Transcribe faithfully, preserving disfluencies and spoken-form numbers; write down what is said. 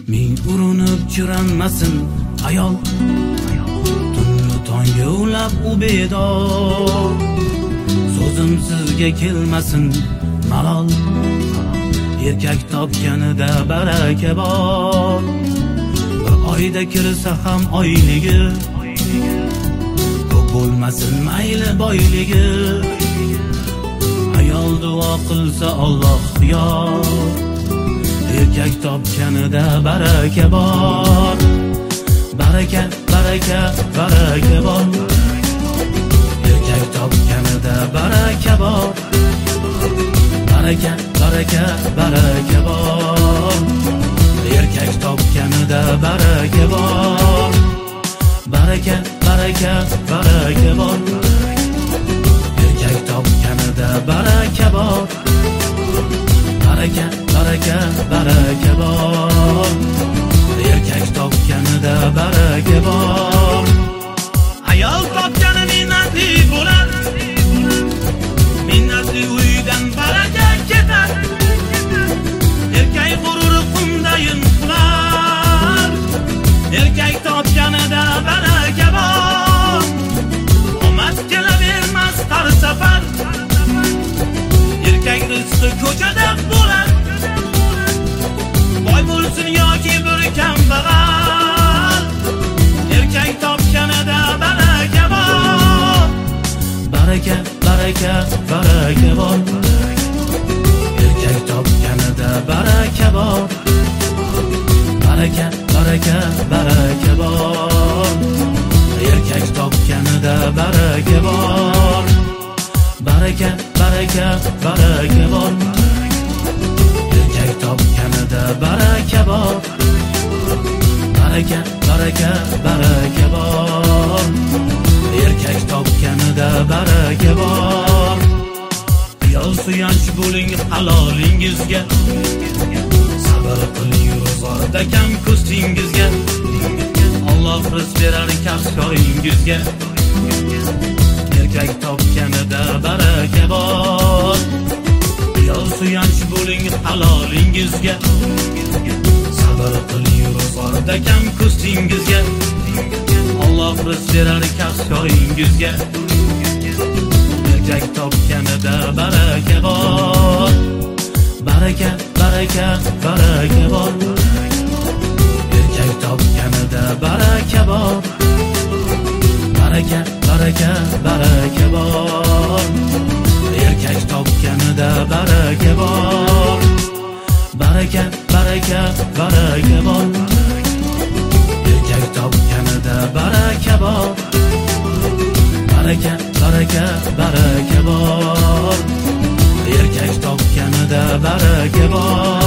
Ming urinib chiranmasin ayol, tunni tongga ulab u bedor. So'zim sizga kelmasin malol, erkak topganida baraka bor. Bir oyda kirsa ham oyligi, ko'p bo'lmasin mayli boyligi. Ayol duo qilsa Alloh yor, erkak topganida baraka bor. Baraka, baraka, baraka bor. Erkak topganida baraka bor. Baraka, baraka, baraka bor. Erkak topganida baraka bor. Baraka, baraka, baraka bor. Erkak topganida baraka bor. Baraka, baraka, baraka bor. Erkak topganida baraka bor. Ayol topgani minnatli bo'lar, minnatli uydan baraka ketar. Erkak g'ururi qumdayin qular, erkak topganida baraka bor. Omad kelavermas har safar, erkak rizqi ko'chada bo'lar. Boy bo'lsin yoki bir kambag'al, erkak topganida baraka bor. Baraka, baraka, baraka bor. Erkak topganida baraka bor. Baraka, baraka, baraka bor. Erkak topganida baraka bor. Baraka, baraka, baraka bor. Erkak topganida baraka bor. Baraka, baraka, baraka bor. Erkak topganida baraka bor. Ayol suyanch bo'ling halolingizga, sabr qiling ro'zg'orda kam ko'stingizga. Alloh rizq berar kasb-koringizga. Erkak topganida baraka bor. Ayol suyanch bo'ling halolingizga, sabr qiling ro'zg'orda kam ko'stingizga. Alloh rizq berar kasb-koringizga. Erkak topganida baraka bor. Baraka, baraka, baraka bor. Erkak topganida baraka bor. Baraka, baraka, baraka bor. Erkak topganida baraka bor. Baraka, baraka, baraka bor. Erkak topganida baraka bor. Baraka, baraka, baraka bor. Erkak topganida baraka bor.